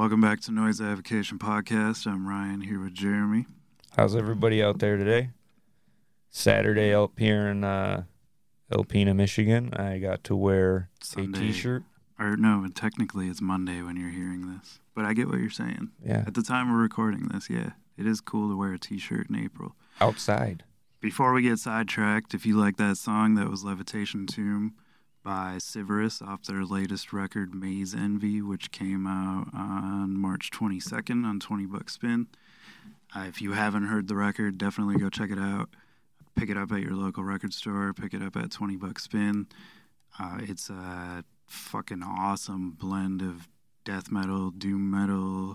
Welcome back to Noise Avocation Podcast. I'm Ryan here with Jeremy. How's everybody out there today? Saturday up here in Alpena, Michigan. I got to wear Sunday, a t-shirt. Or no, technically it's Monday when you're hearing this. But I get what you're saying. Yeah. At the time we're recording this, yeah, it is cool to wear a t-shirt in April. Outside. Before we get sidetracked, if you like that song, that was Levitation Tomb by Siverus off their latest record, Maze Envy, which came out on March 22nd on 20 Buck Spin. If you haven't heard the record, definitely go check it out. Pick it up at your local record store. Pick it up at 20 Buck Spin. It's a fucking awesome blend of death metal, doom metal,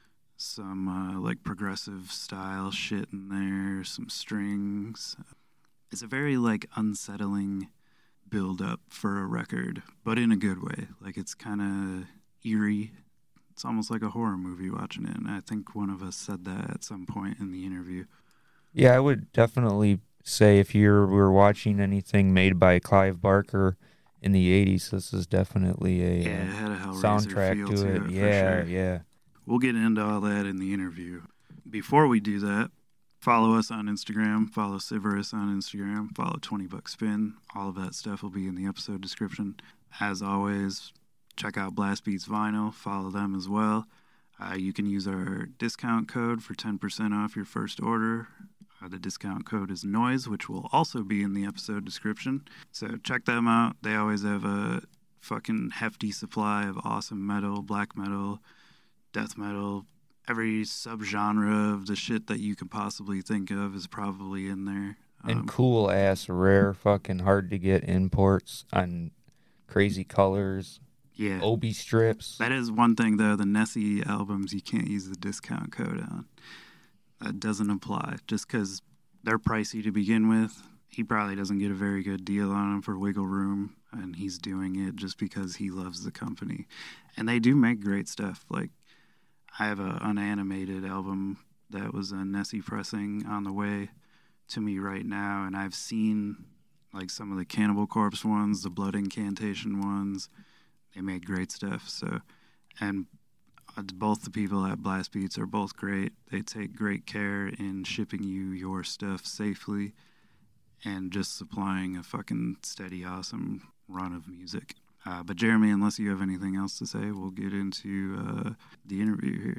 some like progressive style shit in there, some strings. It's a very like unsettling build up for a record, but in a good way. Like it's kind of eerie. It's almost like a horror movie watching it, and I think one of us said that at some point in the interview. Yeah, I would definitely say if you were watching anything made by Clive Barker in the 80s, this is definitely a it had a Hellraiser soundtrack feel to it. for Yeah, sure. yeah. We'll get into all that in the interview. Before we do that, follow us on Instagram, follow Siverus on Instagram, follow 20 Buck Spin. All of that stuff will be in the episode description. As always, check out Blast Beats Vinyl, follow them as well. You can use our discount code for 10% off your first order. The discount code is NOISE, which will also be in the episode description. So check them out. They always have a fucking hefty supply of awesome metal, black metal, death metal. Every subgenre of the shit that you can possibly think of is probably in there. And cool ass, rare, fucking hard to get imports on crazy colors. Yeah. Obi strips. That is one thing, though. The Nessie albums, you can't use the discount code on. That doesn't apply. Just because they're pricey to begin with, he probably doesn't get a very good deal on them for wiggle room, and he's doing it just because he loves the company. And they do make great stuff. Like, I have an unanimated album that was a Nessie pressing on the way to me right now, and I've seen like some of the Cannibal Corpse ones, the Blood Incantation ones. They make great stuff. So, and both the people at Blast Beats are both great. They take great care in shipping you your stuff safely and just supplying a fucking steady, awesome run of music. But Jeremy, unless you have anything else to say, we'll get into the interview here.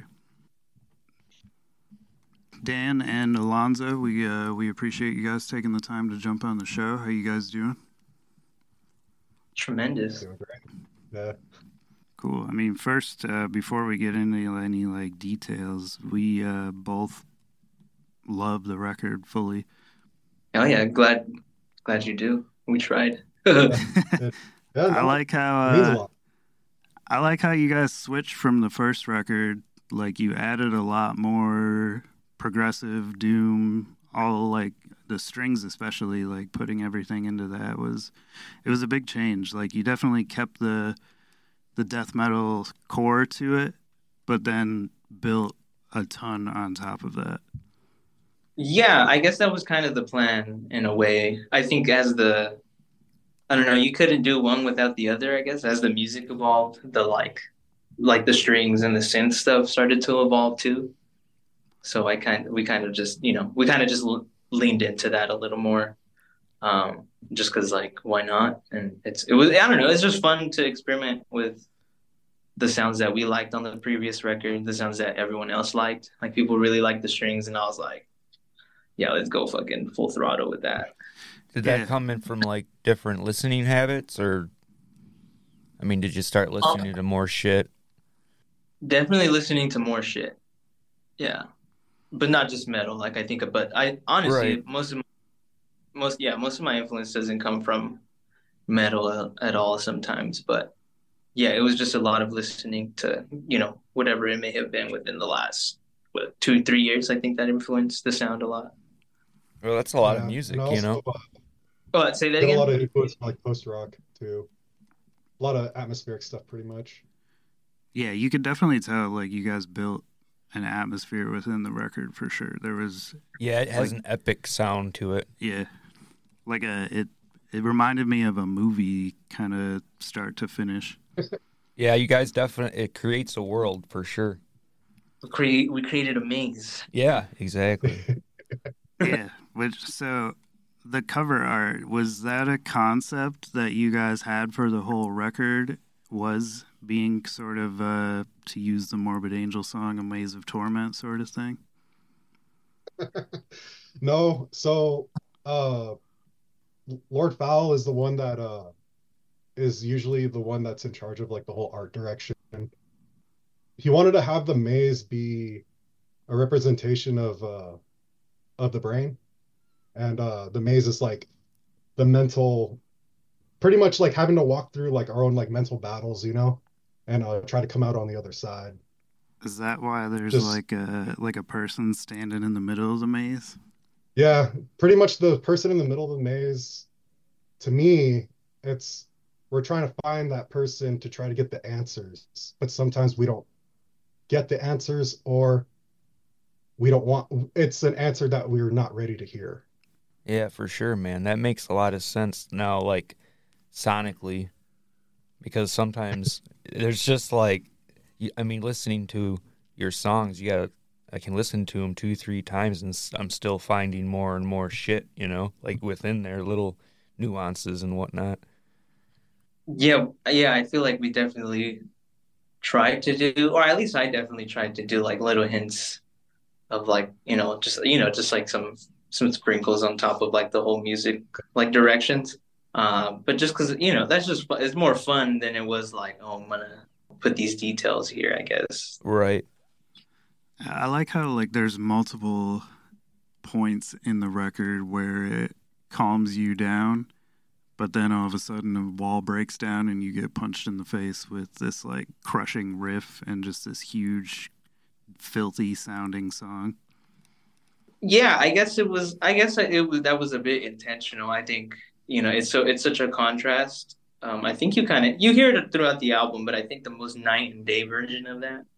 Dan and Alonzo, we appreciate you guys taking the time to jump on the show. How you guys doing? Tremendous. Doing great. Yeah. Cool. I mean, first, before we get into any like details, we both love the record fully. Oh yeah, glad you do. We tried. I like how you guys switched from the first record. Like you added a lot more progressive doom, all like the strings, especially like putting everything into that it was a big change. Like you definitely kept the death metal core to it, but then built a ton on top of that. Yeah, I guess that was kind of the plan in a way. I think I don't know, you couldn't do one without the other, I guess. As the music evolved, the like the strings and the synth stuff started to evolve too. So we kind of just leaned into that a little more. Just because, like, why not? And I don't know, it's just fun to experiment with the sounds that we liked on the previous record, the sounds that everyone else liked. Like, people really liked the strings, and I was like, yeah, let's go fucking full throttle with that. Did that come in from, like, different listening habits, or, I mean, did you start listening to more shit? Definitely listening to more shit. Yeah. But not just metal, like, I think, but I honestly, right. most of my influence doesn't come from metal at all sometimes, but yeah, it was just a lot of listening to, whatever it may have been within the last 2-3 years. I think that influenced the sound a lot. Well, that's a lot of music, also, I'd say that again. A lot of influence from like post-rock too. A lot of atmospheric stuff, pretty much. Yeah, you could definitely tell, like, you guys built an atmosphere within the record for sure. There was... Yeah, it has an epic sound to it. Yeah. It reminded me of a movie kind of start to finish. Yeah, you guys definitely, it creates a world for sure. We created a maze. Yeah, exactly. Yeah. Which so the cover art, was that a concept that you guys had for the whole record? Was being sort of to use the Morbid Angel song, a maze of torment sort of thing? No, so uh Lord Fowl is the one that is usually the one that's in charge of like the whole art direction. He wanted to have the maze be a representation of the brain. And the maze is like the mental, pretty much like having to walk through like our own like mental battles, and try to come out on the other side. Is that why there's Just like a person standing in the middle of the maze? yeah, pretty much the person in the middle of the maze, to me, it's we're trying to find that person to try to get the answers, but sometimes we don't get the answers, or we don't want it's an answer that we're not ready to hear. Yeah, for sure, man. That makes a lot of sense now, like sonically, because sometimes there's just like, I mean, listening to your songs, I can listen to them 2, 3 times and I'm still finding more and more shit, like within their little nuances and whatnot. Yeah, yeah, I feel like we definitely tried to do, or at least I definitely tried to do like little hints of like, just like some sprinkles on top of like the whole music like directions. But just because, that's just it's more fun than it was like, oh, I'm gonna put these details here, I guess. Right. I like how like there's multiple points in the record where it calms you down, but then all of a sudden the wall breaks down and you get punched in the face with this like crushing riff and just this huge filthy sounding song. Yeah, I guess it was. I guess it was that was a bit intentional. I think it's such a contrast. I think you hear it throughout the album, but I think the most night and day version of that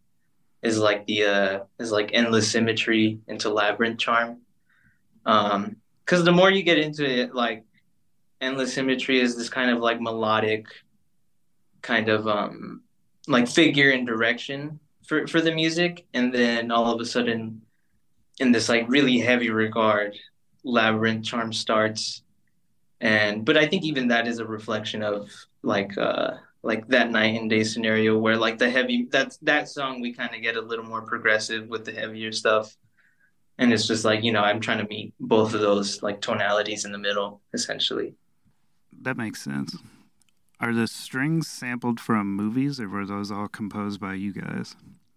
is like endless symmetry into labyrinth charm. Because the more you get into it, like endless symmetry is this kind of like melodic kind of like figure and direction for the music, and then all of a sudden in this like really heavy regard, labyrinth charm starts, and but I think even that is a reflection of like that night and day scenario where like the heavy that song we kind of get a little more progressive with the heavier stuff, and it's just like I'm trying to meet both of those like tonalities in the middle essentially. That makes sense. Are the strings sampled from movies, or were those all composed by you guys?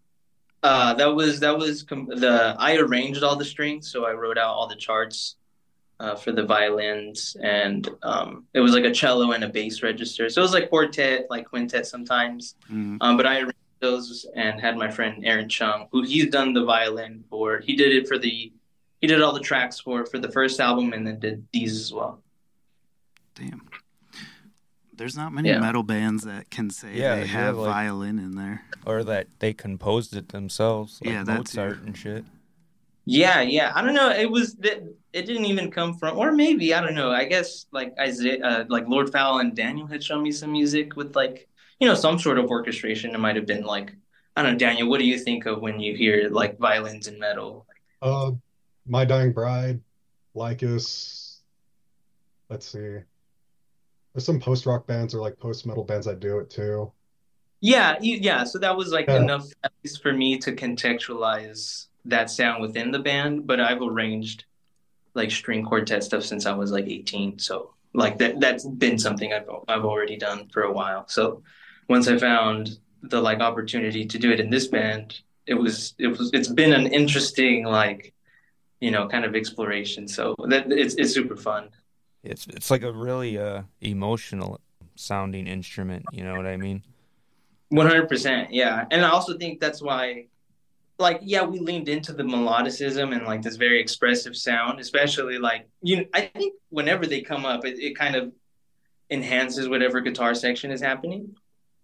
The I arranged all the strings, so I wrote out all the charts for the violins, and it was like a cello and a bass register, so it was like quartet, like quintet sometimes. Mm. But I arranged those and had my friend Aaron Chung, who he's done the violin for. He did all the tracks for the first album, and then did these as well. Damn. There's not many Yeah. metal bands that can say Yeah, they you have have, like- violin in there. Or that they composed it themselves, like Yeah, that too. Mozart and shit. Yeah. I don't know. It didn't even come from, or maybe I don't know. I guess like Isaiah, like Lord Fowl and Daniel had shown me some music with like some sort of orchestration. It might have been like, I don't know, Daniel. What do you think of when you hear like violins in metal? My Dying Bride, Lycus. Let's see. There's some post-rock bands or like post-metal bands that do it too. Yeah. So that was like Yeah. enough, at least for me to contextualize that sound within the band. But I've arranged like string quartet stuff since I was like 18. So like that's been something I've already done for a while. So once I found the like opportunity to do it in this band, it's been an interesting like kind of exploration. So that it's super fun. It's like a really emotional sounding instrument, you know what I mean? 100%, yeah. And I also think that's why, like, yeah, we leaned into the melodicism and like this very expressive sound, especially like, I think whenever they come up, it kind of enhances whatever guitar section is happening.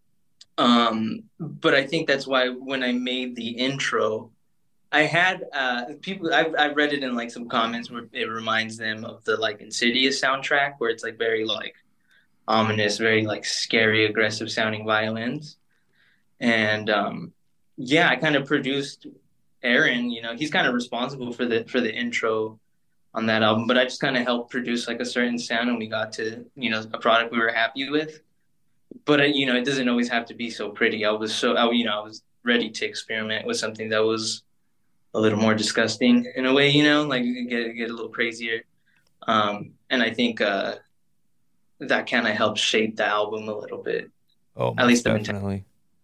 But I think that's why when I made the intro, I had people, I've read it in like some comments where it reminds them of the like Insidious soundtrack, where it's like very like ominous, very like scary, aggressive sounding violins. And yeah, I kind of produced Aaron. He's kind of responsible for the intro on that album, but I just kind of helped produce like a certain sound, and we got to a product we were happy with. But it doesn't always have to be so pretty. I was ready to experiment with something that was a little more disgusting in a way, like you could get a little crazier. And I think that kind of helped shape the album a little bit, Oh, at most least the mentality. definitely.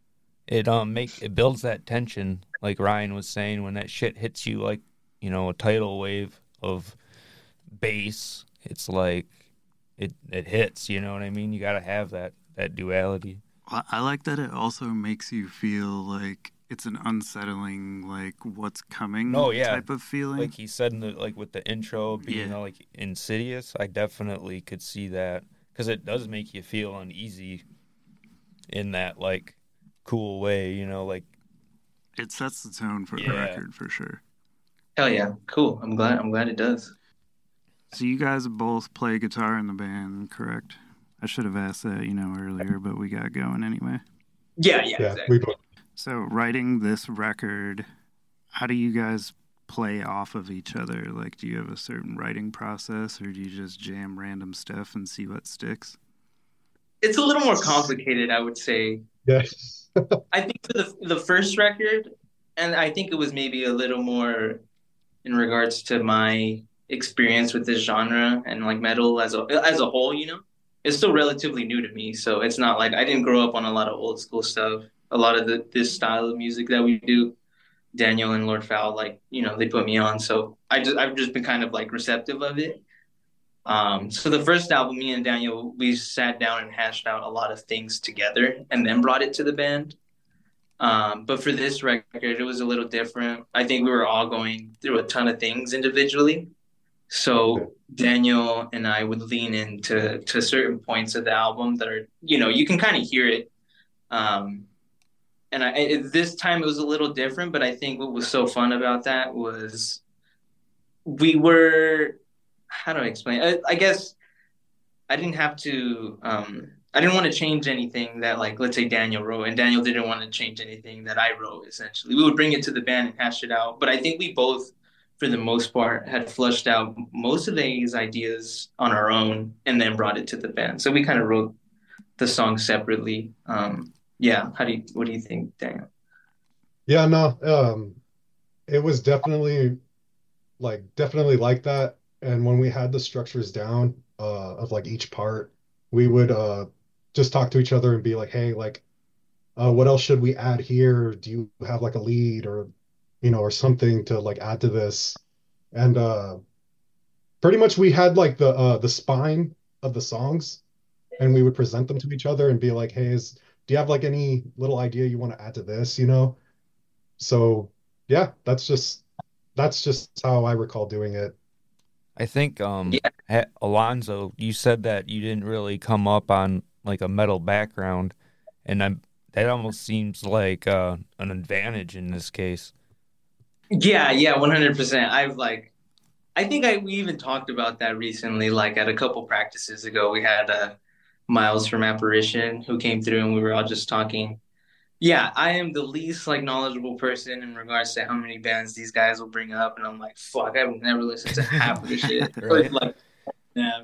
It builds that tension, like Ryan was saying, when that shit hits you like, a tidal wave of bass. It's like it hits, you know what I mean? You gotta have that duality. I like that it also makes you feel like it's an unsettling, like what's No, coming yeah. type of feeling. Like he said in like with the intro being Yeah, like insidious, I definitely could see that because it does make you feel uneasy in that like cool way, like it sets the tone for the yeah. record for sure. Hell yeah, cool. I'm glad it does. So you guys both play guitar in the band, correct? I should have asked that, earlier, but we got going anyway. Yeah, Yeah, we exactly. both. So writing this record, how do you guys play off of each other? Like, do you have a certain writing process, or do you just jam random stuff and see what sticks? It's a little more complicated, I would say. Yeah. I think for the first record, and I think it was maybe a little more in regards to my experience with this genre and like metal as a whole. It's still relatively new to me, so it's not like I didn't grow up on a lot of old school stuff. A lot of this style of music that we do, Daniel and Lord Fowl, like they put me on, so I've just been kind of like receptive of it. So the first album, me and Daniel, we sat down and hashed out a lot of things together, and then brought it to the band. But for this record, it was a little different. I think we were all going through a ton of things individually. Yeah. So Daniel and I would lean into to certain points of the album that are, you can kind of hear it. Um, this time it was a little different, but I think what was so fun about that was we were, how do I explain? I guess I didn't have to. I didn't want to change anything that, like, let's say Daniel wrote, and Daniel didn't want to change anything that I wrote. Essentially, we would bring it to the band and hash it out. But I think we both, for the most part, had flushed out most of these ideas on our own, and then brought it to the band. So we kind of wrote the song separately. Yeah. What do you think, Daniel? Yeah, no, it was definitely like that. And when we had the structures down, of like each part, we would just talk to each other and be like, hey, like, what else should we add here? Do you have like a lead or or something to like add to this? And pretty much we had like the spine of the songs, and we would present them to each other and be like, hey, do you have like any little idea you want to add to this, So yeah, that's just how I recall doing it. I think Yeah. Alonzo, you said that you didn't really come up on like a metal background, and that almost seems like an advantage in this case. Yeah, 100%. I think we even talked about that recently, like at a couple practices ago. We had Miles from Apparition who came through, and we were all just talking. Yeah, I am the least like knowledgeable person in regards to how many bands these guys will bring up, and I'm like, fuck, I've never listened to half of the shit. But Right? like, yeah.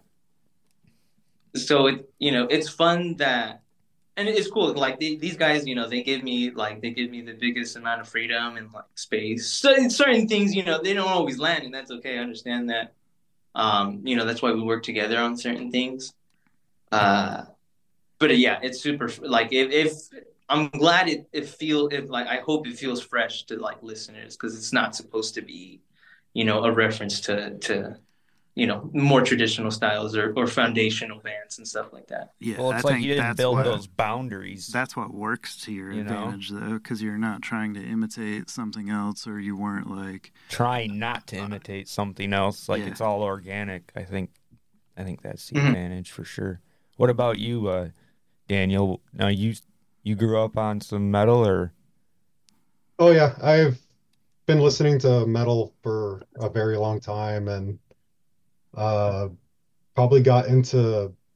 So it's fun that, and it's cool. Like these guys, they give me the biggest amount of freedom and like space. So in certain things, they don't always land, and that's okay. I understand that. That's why we work together on certain things. Uh, but yeah, it's super. Like if I'm glad it feel if like I hope it feels fresh to like listeners because it's not supposed to be, a reference to more traditional styles or foundational bands and stuff like that. Yeah, Well, I it's like think you didn't build those boundaries, that's what works to your you know, advantage though, because you're not trying to imitate something else, or you weren't like, trying not to imitate something else. Like yeah. it's all organic. I think that's the Mhm. advantage for sure. What about you, Daniel? Now you grew up on some metal or Oh yeah, I've been listening to metal for a very long time, and uh, probably got into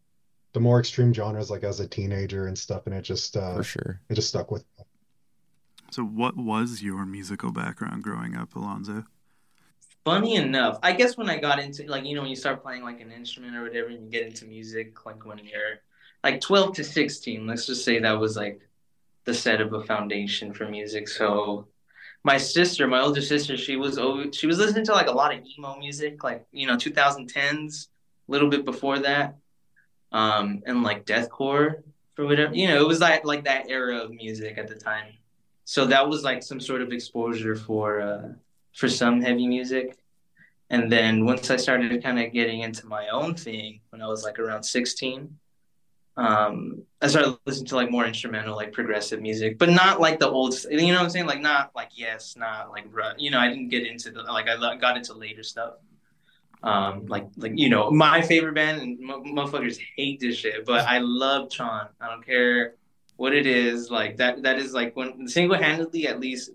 the more extreme genres like as a teenager and stuff, and For sure. it just stuck with me. So, what was your musical background growing up, Alonzo? Funny enough, I guess when I got into like when you start playing like an instrument or whatever, and you get into music, like when you're like 12 to 16, let's just say that was like the set of a foundation for music. So my sister, my older sister, she was listening to like a lot of emo music, like 2010s, a little bit before that, and like deathcore for whatever. It was like that era of music at the time. So that was like some sort of exposure for some heavy music. And then once I started kind of getting into my own thing when I was like around 16, I started listening to like more instrumental, like progressive music, but not like the old, what I'm saying? Like not like Yes, not like, I didn't get into like I got into later stuff. Like my favorite band, and motherfuckers hate this shit, but I love Tron. I don't care what it is. Like that is like when single handedly at least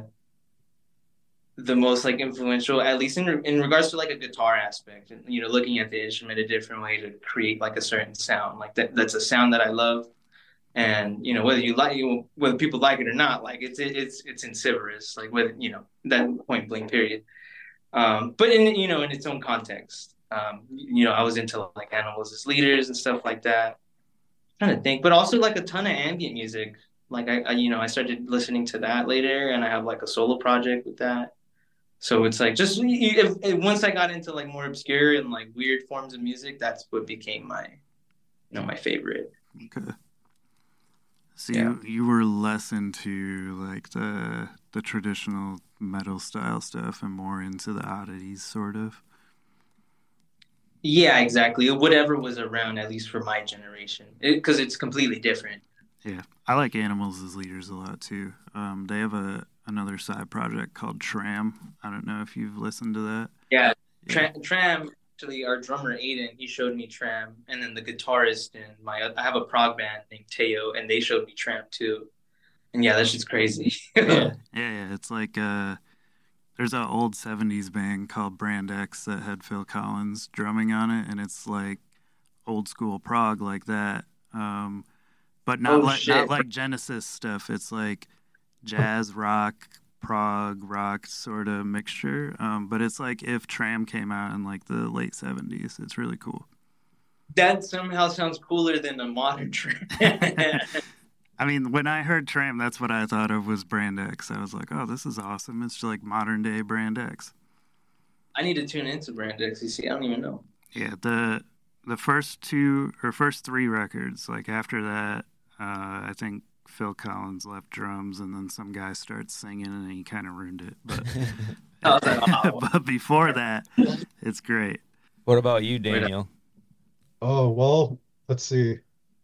the most like influential, at least in regards to like a guitar aspect, and looking at the instrument a different way to create like a certain sound. Like that's a sound that I love, and whether people like it or not, like it's insidious. Like with that point blank period. But in its own context. I was into like animals as leaders and stuff like that. I'm trying to think, but also like a ton of ambient music. Like I started listening to that later, and I have like a solo project with that. So it's like just if once I got into like more obscure and like weird forms of music, that's what became my favorite. Okay. So Yeah. you were less into like the traditional metal style stuff and more into the oddities, sort of. Yeah, exactly. Whatever was around, at least for my generation, because it's completely different. Yeah, I like Animals as Leaders a lot too. They have another side project called Tram. I don't know if you've listened to that. Yeah, Yeah, Tram. Actually, our drummer Aiden, he showed me Tram, and then the guitarist and I have a prog band named Teo, and they showed me Tram too. And yeah, that's just crazy. Yeah. yeah. It's like there's an old '70s band called Brand X that had Phil Collins drumming on it, and it's like old school prog like that. But Oh not shit! like Genesis stuff. It's like jazz rock, prog rock sort of mixture. But it's like if Tram came out in like the late '70s. It's really cool. That somehow sounds cooler than a modern Tram. I mean, when I heard Tram, that's what I thought of was Brand X. I was like, oh, this is awesome. It's like modern day Brand X. I need to tune into Brand XCC. I don't even know. Yeah, the first two or first three records, like after that, I think Phil Collins left drums, and then some guy starts singing, and he kind of ruined it. But I was like, oh, but before that, it's great. What about you, Daniel? Oh, well, let's see.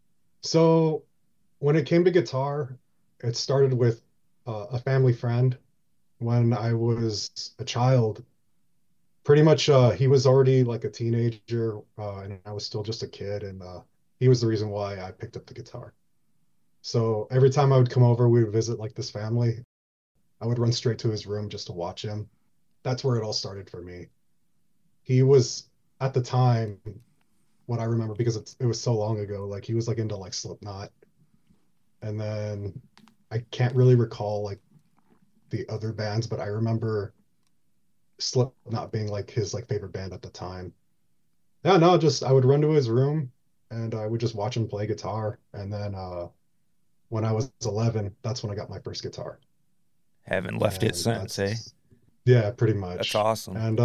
So when it came to guitar, it started with a family friend when I was a child. Pretty much, he was already like a teenager, and I was still just a kid, and he was the reason why I picked up the guitar. So every time I would come over, we would visit like this family. I would run straight to his room just to watch him. That's where it all started for me. He was at the time what I remember because it was so long ago. Like he was like into like Slipknot, and then I can't really recall like the other bands, but I remember Slipknot being like his like favorite band at the time. Yeah, no, just I would run to his room and I would just watch him play guitar. And then when I was 11, that's when I got my first guitar. Haven't left it And since, eh? yeah, pretty That's much. awesome. And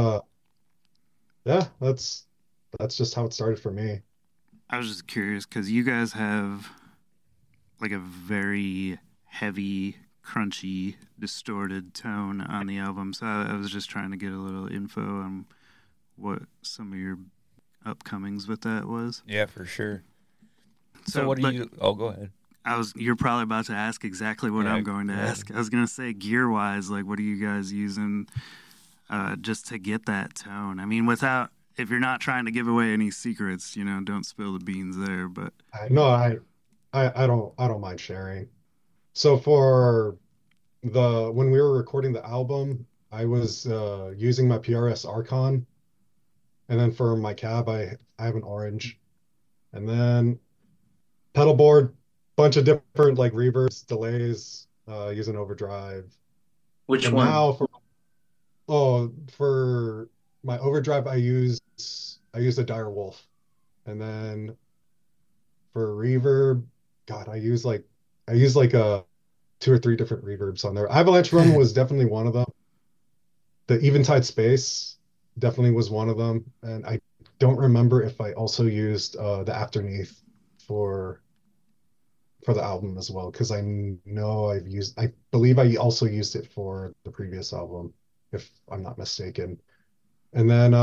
yeah, that's just how it started for me. I was just curious because you guys have like a very heavy, crunchy, distorted tone on the album. So I was just trying to get a little info on what some of your upcomings with that was. Yeah, for sure. So So, what do but you? Oh, go ahead. you're probably about to ask exactly what Yeah, I'm going to go ask. ahead. I was going to say gear wise, like what are you guys using just to get that tone? I mean, if you're not trying to give away any secrets, don't spill the beans there. But No, I don't mind sharing. So for the when we were recording the album, I was using my PRS Archon, and then for my cab, I have an orange. And then pedal board, bunch of different like reverbs, delays, using overdrive. Which And one? now for my overdrive, I use a Dire Wolf. And then for reverb, God, I use like a two or three different reverbs on there. Avalanche Run was definitely one of them. The Eventide Space definitely was one of them. And I don't remember if I also used the Afterneath for for the album as well, because I believe I also used it for the previous album, if I'm not mistaken. And then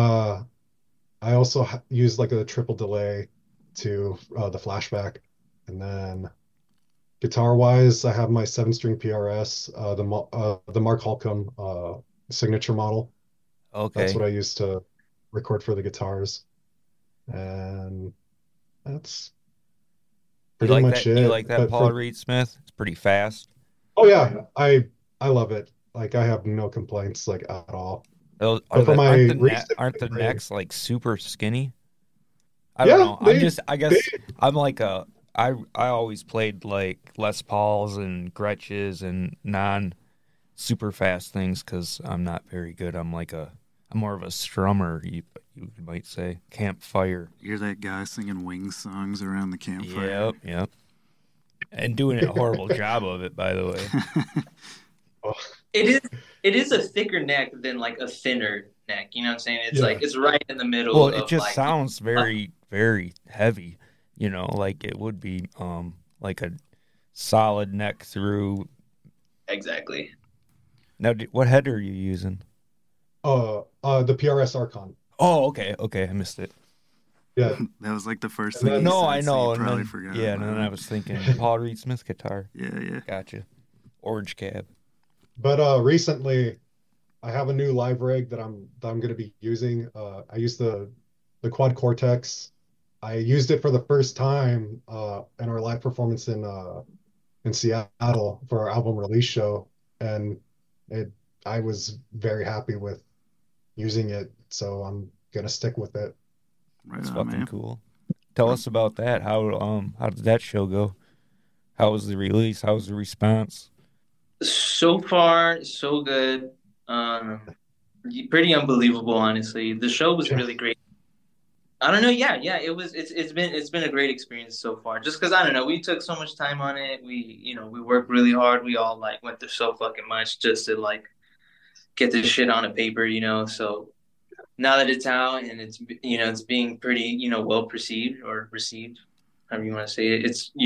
I also used like a triple delay to the flashback. And then guitar wise, I have my 7 string PRS, the Mark Holcomb signature model. That's Okay. what I used to record for the guitars. And that's pretty much You it. like that But Paul for Reed Smith? It's pretty fast. Oh yeah, I love it. Like I have no complaints like at all. Those are But for the my recent aren't the memory, necks like super skinny? I don't yeah, know. I they guess I'm like a I always played like Les Pauls and Gretches and non super fast things because I'm not very good. I'm more of a strummer, you might say. Campfire. You're that guy singing Wings songs around the campfire. Yep, yep. And doing a horrible job of it, by the way. oh, It is it is a thicker neck than like a thinner neck. You know what I'm saying? It's yeah, like it's right in the Well, middle it of just like sounds very, very heavy, like it would be like a solid neck through. exactly. Now, what head are you using? the PRS Archon. Oh, okay, okay, I missed it. Yeah, That was like the first and thing you then No, I said, so you know, and probably then forgot yeah, and then about I it. was thinking Paul Reed Smith guitar. Yeah, yeah. Gotcha. Orange cab. but recently I have a new live rig that I'm going to be using. I used the Quad Cortex. I used it for the first time in our live performance in Seattle for our album release show, and it I was very happy with using it, so I'm gonna stick with it. Right That's on, fucking man. cool. Tell us about that. How did that show go? How was the release? How was the response? So far, so good. Um, Pretty unbelievable, honestly. The show was Yeah, really great. I don't know. Yeah, yeah. It's been a great experience so far. Just because I don't know, we took so much time on it. We worked really hard. We all like went through so fucking much just to like get this shit on a paper. So now that it's out and it's being pretty well perceived or received, however you want to say it.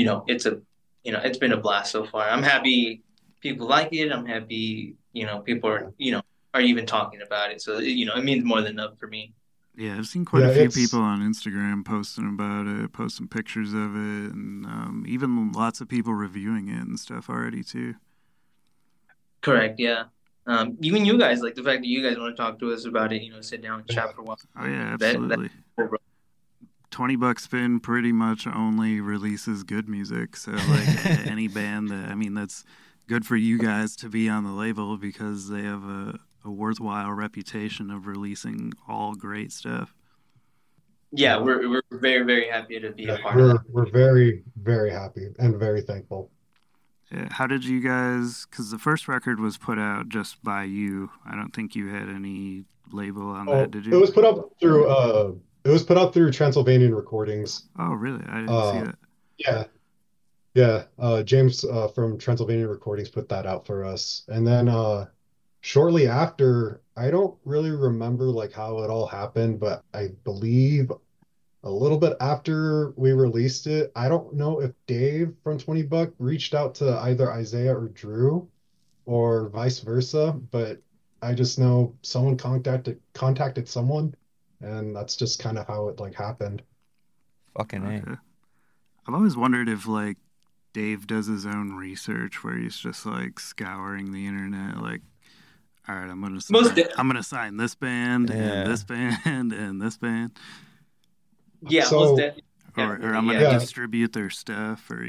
It's been a blast so far. I'm happy people like it. I'm happy people yeah, are even talking about it. So it means more than enough for me. Yeah, I've seen quite yeah. a few people It's on Instagram posting about it, posting pictures of it, and even lots of people reviewing it and stuff already too. Correct. Yeah. Even you guys, like the fact that you guys want to talk to us about it, sit down and yeah, chat for a while. Oh yeah, That's absolutely. cool, bro. $20 spin pretty much only releases good music. So like any band that that's good for you guys to be on the label because they have a worthwhile reputation of releasing all great stuff. Yeah, yeah, we're very very happy to be a yeah. part of that. We're very very happy and very thankful. Yeah, how did you guys? Because the first record was put out just by you. I don't think you had any label on that, Oh, did it you? was put up through Transylvanian Recordings. Oh, really? I didn't see Uh, that. yeah, yeah. James from Transylvanian Recordings put that out for us, and then shortly after, I don't really remember like how it all happened, but I believe a little bit after we released it, I don't know if Dave from 20 Buck reached out to either Isaiah or Drew or vice versa, but I just know someone contacted someone, and that's just kind of how it like happened. Fucking A. Okay. I've always wondered if like Dave does his own research where he's just like scouring the internet, like, all right, Most de- I'm gonna sign this band and Yeah. this band and this band, yeah, most So or I'm definitely. gonna Yeah. yeah, distribute their stuff, or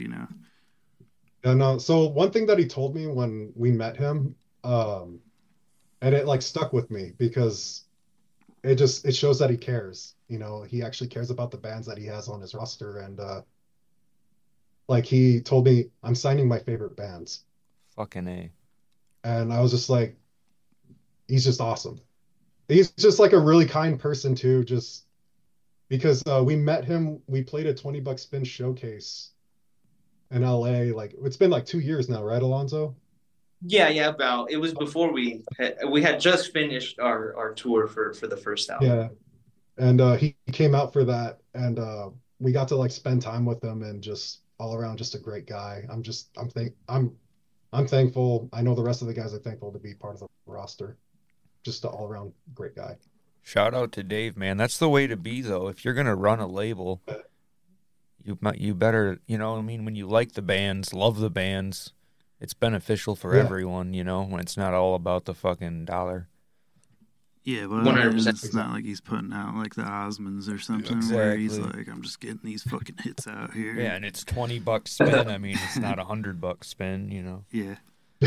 and so one thing that he told me when we met him, and it like stuck with me because it shows that he cares. you know, he actually cares about the bands that he has on his roster. And like he told me, I'm signing my favorite bands. Fucking A. And I was just like, he's just awesome. He's just like a really kind person too, just because we met him, we played a 20 buck spin showcase in LA. Like it's been like 2 years now, right, Alonzo? Yeah, about it was before we had just finished our tour for the first album. Yeah. And he came out for that, and we got to like spend time with him, and just all around just a great guy. I'm thankful. I know the rest of the guys are thankful to be part of the roster. Just an all around great guy. Shout out to Dave, man. That's the way to be, though. If you're gonna run a label, you better, you know what I mean, when you like the bands, love the bands, it's beneficial for Yeah. everyone, you know, when it's not all about the fucking dollar. Yeah, but 100%. it's not like he's putting out like the Osmonds or something where he's Exactly. like, I'm just getting these fucking hits out here. Yeah, and it's $20 spin. I mean, it's not $100 spin, you know. Yeah.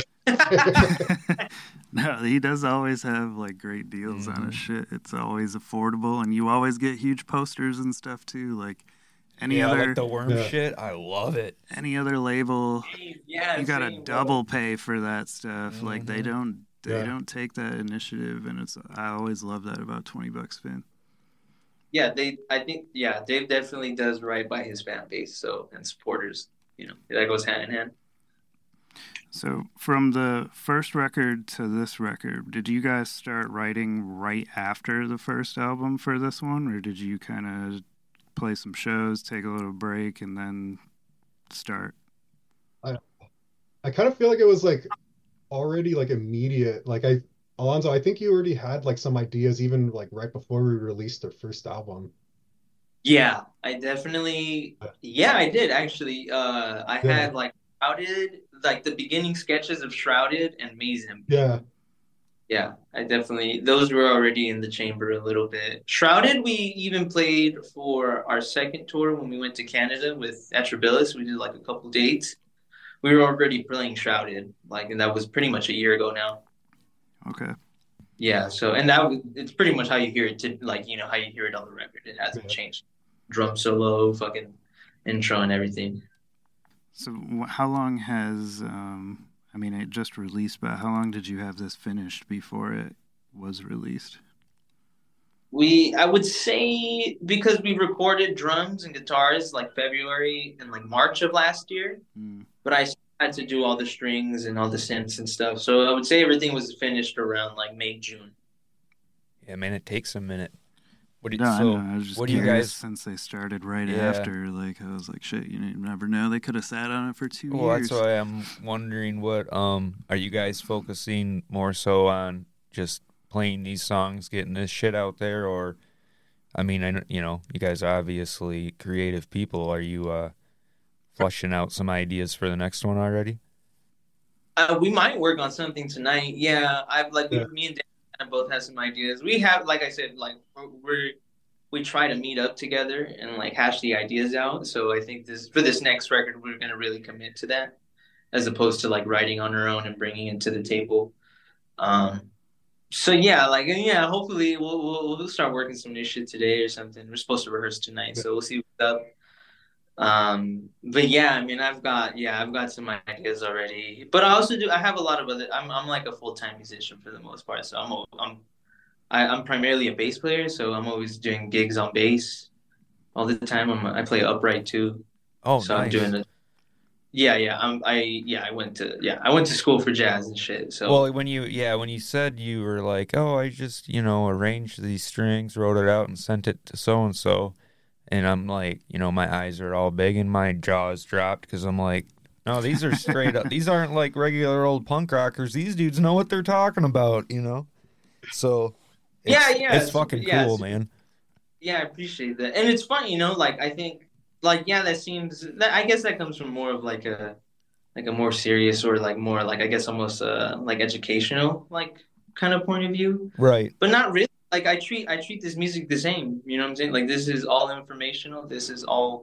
No, he does always have like great deals on his shit. It's always affordable, and you always get huge posters and stuff too. Like any Yeah, other like the worm Yeah. shit, I love it. any other label, Yeah, you gotta same, double pay for that stuff. Like they don't Yeah. take that initiative, and I always love that about $20 spin. Yeah, Dave definitely does right by his fan base, so and supporters. You know, that goes hand in hand. So from the first record to this record, did you guys start writing right after the first album for this one, or did you kind of play some shows, take a little break, and then start? I kind of feel like it was like already like immediate. Alonzo, I think you already had like some ideas even like right before we released our first album. Yeah, I definitely. Yeah, I did actually. I Yeah. had like Shrouded, like the beginning sketches of Shrouded and Maze Him. Yeah. Yeah, those were already in the chamber a little bit. Shrouded, we even played for our second tour when we went to Canada with Atrabilis. We did like a couple dates. We were already playing Shrouded, like, and that was pretty much a year ago now. Okay. Yeah, so, it's pretty much how you hear it, like, you know, how you hear it on the record. It hasn't Yeah. changed. Drum solo, fucking intro and everything. So how long has, I mean, it just released, but how long did you have this finished before it was released? I would say, because we recorded drums and guitars like February and like March of last year, but I had to do all the strings and all the synths and stuff. So I would say everything was finished around like May, June. Yeah, man, it takes a minute. I was just what do you curious, guys? since they started right Yeah. after, like, I was like, shit, you never know. They could have sat on it for 2 Well, years. that's why I'm wondering what are you guys focusing more so on just playing these songs, getting this shit out there, or I mean, you know, you guys are obviously creative people. Are you flushing out some ideas for the next one already? We might work on something tonight. Yeah, me and Dan kind of both have some ideas. We have, like I said, like we try to meet up together and like hash the ideas out. So I think for this next record, we're gonna really commit to that, as opposed to like writing on our own and bringing it to the table. So yeah, hopefully we'll start working some new shit today or something. We're supposed to rehearse tonight, so we'll see what's up. But yeah, I mean, I've got some ideas already. But I have a lot of other. I'm like a full-time musician for the most part, so I'm primarily a bass player, so I'm always doing gigs on bass all the time. I play upright too. Oh, So nice. I'm doing it. I went to school for jazz and shit. So Well, when you said you were like, oh, I just, you know, arranged these strings, wrote it out, and sent it to so and so, and I'm like, you know, my eyes are all big and my jaws dropped because I'm like, no, these are straight up. These aren't like regular old punk rockers. These dudes know what they're talking about, you know. So it's fucking cool, man. Yeah, I appreciate that. And it's funny, you know, like I think like I guess that comes from more of like a more serious or like more like I guess almost like educational like kind of point of view. Right. But not really. Like I treat this music the same, you know what I'm saying? Like this is all informational. This is all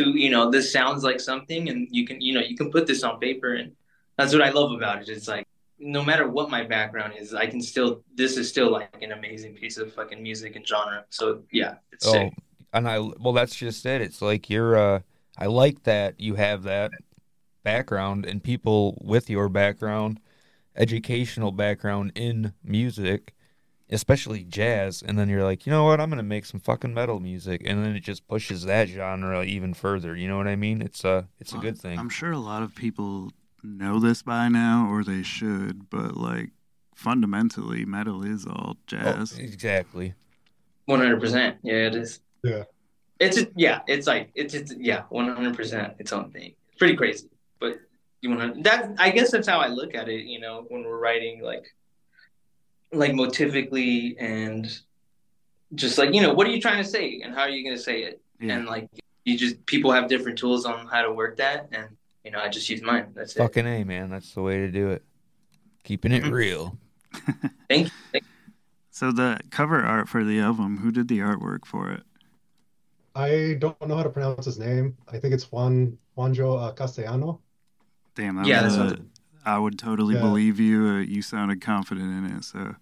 this sounds like something and you can put this on paper, and that's what I love about it. It's like no matter what my background is, I can still this is still like an amazing piece of fucking music and genre. So yeah, it's Oh, sick. and well, that's just it. It's like you're. I like that you have that background and people with your background, educational background in music, especially jazz, and then you're like, you know what, I'm gonna make some fucking metal music, and then it just pushes that genre even further. You know what I mean? It's a good thing. I'm sure a lot of people know this by now, or they should, but like fundamentally, metal is all Oh, jazz. exactly. 100%. Yeah, it is. Yeah. It's like it's yeah, 100% its own thing. It's pretty crazy, but you want to that I guess that's how I look at it. You know, when we're writing like motivically and just like what are you trying to say and how are you going to say it? Yeah. And like you just people have different tools on how to work that, and I just use mine. That's it. Fucking A, man. That's the way to do it. Keeping it Mhm. real. Thank you. Thank So the cover art for the album, who did the artwork for it? I don't know how to pronounce his name. I think it's Juanjo Castellano. Damn, that Yeah, was that's I would totally Yeah. believe you. You sounded confident in it, so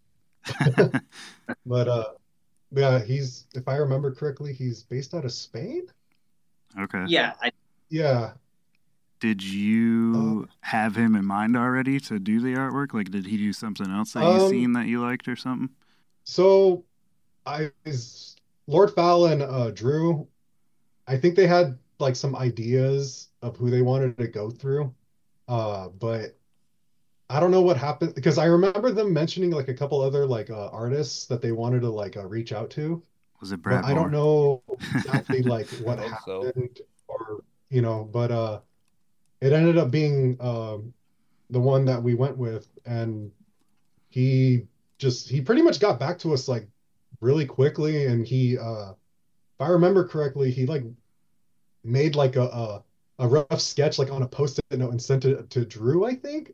But yeah, if I remember correctly, he's based out of Spain. okay. Yeah, Yeah. Did you have him in mind already to do the artwork? Like, did he do something else that you seen that you liked or something? So Lord Fowl and Drew, I think they had like some ideas of who they wanted to go through. But I don't know what happened because I remember them mentioning like a couple other like artists that they wanted to like reach out to. Was it But Brad I don't Moore? know exactly like what I hope so. happened or but it ended up being the one that we went with, and he pretty much got back to us like really quickly, and if I remember correctly, he like made like a rough sketch like on a post-it note and sent it to Drew, I think.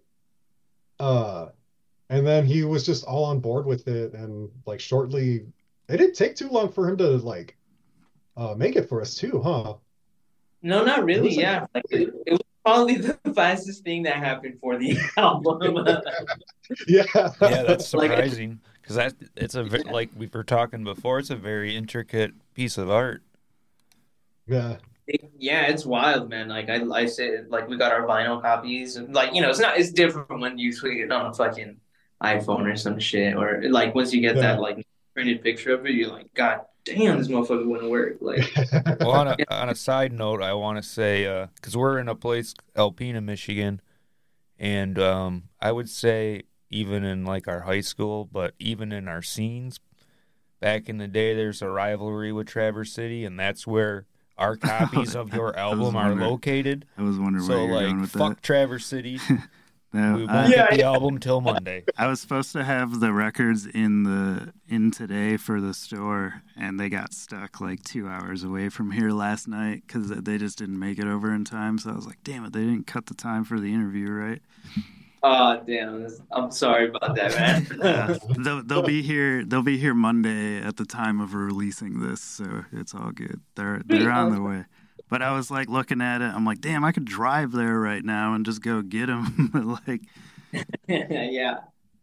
Uh and then he was just all on board with it, and like shortly it didn't take too long for him to like make it for us too, huh? No, not It really. was like Yeah, like it was probably the fastest thing that happened for the album. yeah. Yeah, that's Like- surprising because it's like we were talking before. It's a very intricate piece of art. Yeah. Yeah, it's wild, man. Like I said, like we got our vinyl copies, and like it's different when you tweet it on a fucking iPhone or some shit, or like once you get Yeah. that like printed picture of it, you're like, God damn, this motherfucker wouldn't work. Like, Well, on a side note, I want to say because we're in a place, Alpena, Michigan, and I would say even in like our high school, but even in our scenes, back in the day, there's a rivalry with Traverse City, and that's where our copies of your album are wondering. located. I was wondering So where you're going like, with fuck that. Traverse City. No, We I- won't get the Yeah. album till Monday. I was supposed to have the records in today for the store, and they got stuck like 2 hours away from here last night because they just didn't make it over in time. So I was like, damn it, they didn't cut the time for the interview, right? oh damn, I'm sorry about that, man. They'll be here. They'll be here Monday at the time of releasing this, so it's all good. They're on the way. But I was like looking at it. I'm like, damn, I could drive there right now and just go get them. Like. Yeah.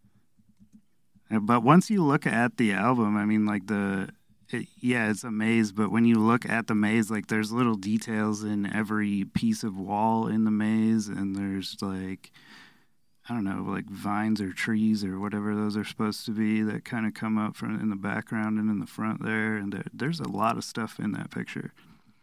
But once you look at the album, I mean, like it's a maze. But when you look at the maze, like there's little details in every piece of wall in the maze, and there's like, I don't know, like vines or trees or whatever those are supposed to be that kind of come up from in the background and in the front there. And there's a lot of stuff in that picture.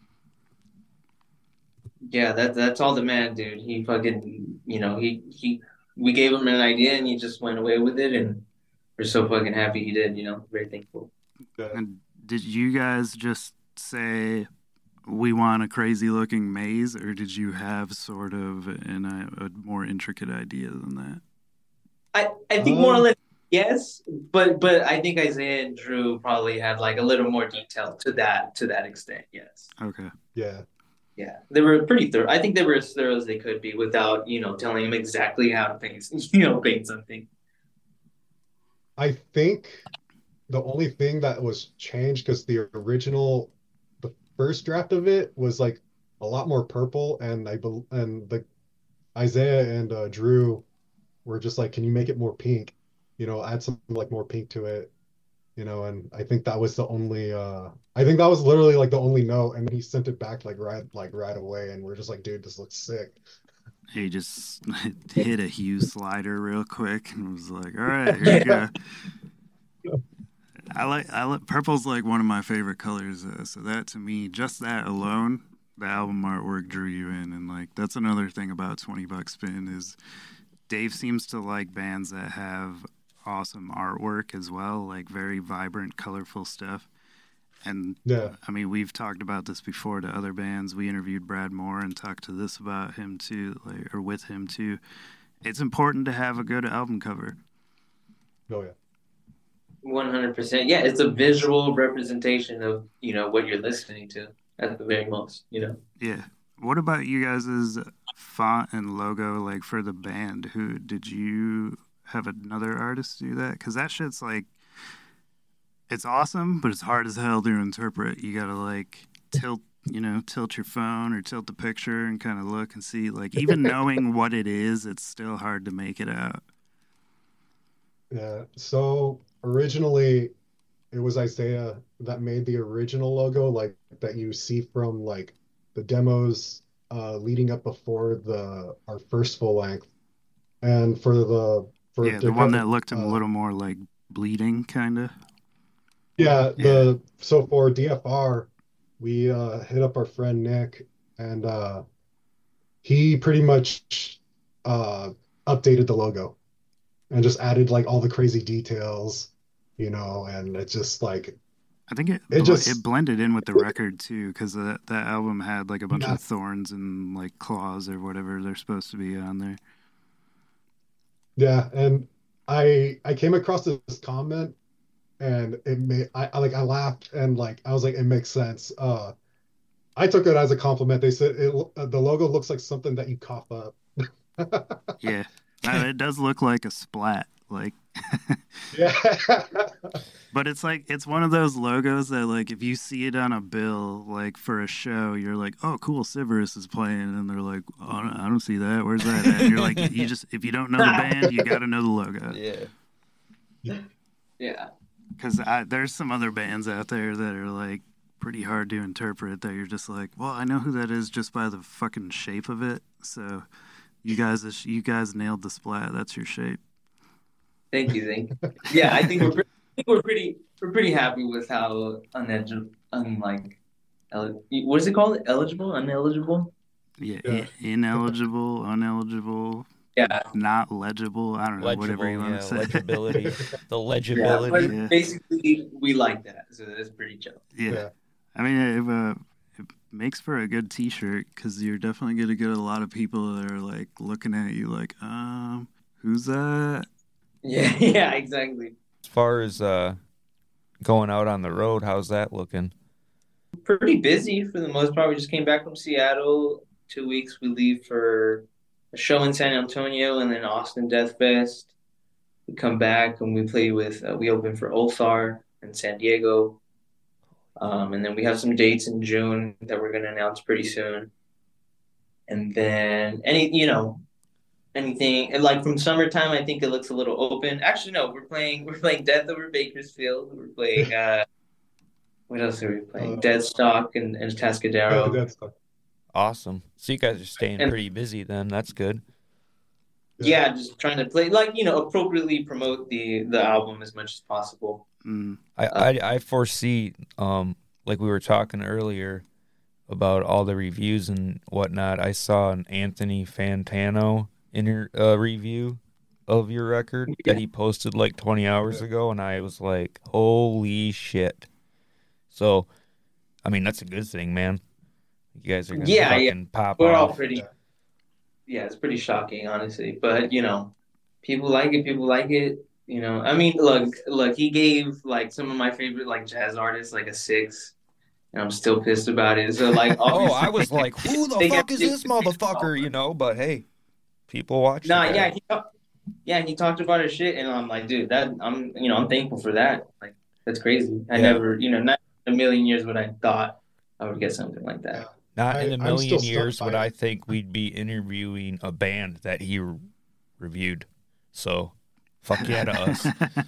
Yeah, that's all the man, dude. He fucking, we gave him an idea and he just went away with it, and we're so fucking happy he did. Very thankful. And did you guys just say we want a crazy looking maze, or did you have sort of a more intricate idea than that? I think more or less yes, but I think Isaiah and Drew probably had like a little more detail to that extent. Yes. Okay. Yeah. Yeah, they were pretty thorough. I think they were as thorough as they could be without, telling him exactly how to paint, paint something. I think the only thing that was changed because the first draft of it was like a lot more purple, and the Isaiah and Drew we're just like, can you make it more pink? Add some like more pink to it, and I think that was the only I think that was literally like the only note, and then he sent it back right away, and we're just like, dude, this looks sick. He just hit a hue slider real quick and was like, all right, here you go. I like purple's like one of my favorite colors, so that to me, just that alone, the album artwork drew you in. And like that's another thing about 20 Buck Spin is Dave seems to like bands that have awesome artwork as well, like very vibrant, colorful stuff. And Yeah. I mean, we've talked about this before to other bands. We interviewed Brad Moore and talked to this about him too, or with him too. It's important to have a good album cover. Oh yeah. 100%. Yeah, it's a visual representation of, what you're listening to at the very most, Yeah. What about you guys' font and logo, like for the band? Who did you have another artist do that? Because that shit's like, it's awesome, but it's hard as hell to interpret. You gotta like tilt your phone or tilt the picture and kind of look and see. Like even knowing what it is, it's still hard to make it out. Yeah. So originally it was Isaiah that made the original logo, like that you see from like the demos leading up before our first full length. And the one that looked a little more like bleeding, kind of. Yeah, so for DFR, we hit up our friend Nick, and he pretty much updated the logo and just added like all the crazy details, and it's just like I think it blended in with the record too, because that album had like a bunch of thorns and like claws or whatever they're supposed to be on there. Yeah, and I came across this comment, and I laughed, and like I was like, it makes sense. I took it as a compliment. They said the logo looks like something that you cough up. Yeah, it does look like a splat, like. Yeah. But it's like it's one of those logos that like if you see it on a bill like for a show, you're like, oh cool, Sybaris is playing, and they're like, oh, I don't see that. Where's that at? And you're like, if you don't know the band, you got to know the logo. Yeah. Because there's some other bands out there that are like pretty hard to interpret that you're just like, well, I know who that is just by the fucking shape of it. So you guys nailed the splat. That's your shape. Thank you. Yeah, I think we're pretty happy with how what is it called? Eligible, uneligible? Yeah. Ineligible, uneligible. Yeah. Not legible. I don't know, whatever you want to say. Legibility. The legibility. Yeah, but basically, we like that, so that's pretty chill. Yeah. I mean, it makes for a good T-shirt because you're definitely going to get a lot of people that are like looking at you like, who's that? Yeah, exactly. As far as going out on the road, how's that looking? Pretty busy for the most part. We just came back from Seattle. 2 weeks we leave for a show in San Antonio and then Austin Death Fest. We come back and we open for Ulthar in San Diego. And then we have some dates in June that we're going to announce pretty soon. And then anything like from summertime, I think it looks a little open. Actually, no, we're playing Death over Bakersfield. We're playing what else are we playing? Deadstock and Tascadero. Deadstock. Awesome. So you guys are staying pretty busy then. That's good. Yeah, just trying to play appropriately promote the album as much as possible. I foresee like we were talking earlier about all the reviews and whatnot. I saw an Anthony Fantano review of your record that he posted like 20 hours ago, and I was like, holy shit. So, I mean, that's a good thing, man. You guys are going to fucking pop We're off. all pretty... Yeah, it's pretty shocking, honestly. But, people like it. I mean, look, he gave, like, some of my favorite, like, jazz artists, like, a 6. And I'm still pissed about it. So, like, I was like, who the fuck is this motherfucker, But, hey, people watch. He talked about his shit, and I'm like, dude, I'm thankful for that. Like, that's crazy. I never, not in a million years would I thought I would get something like that. Not in a million years would I think we'd be interviewing a band that he reviewed. So, fuck yeah to us.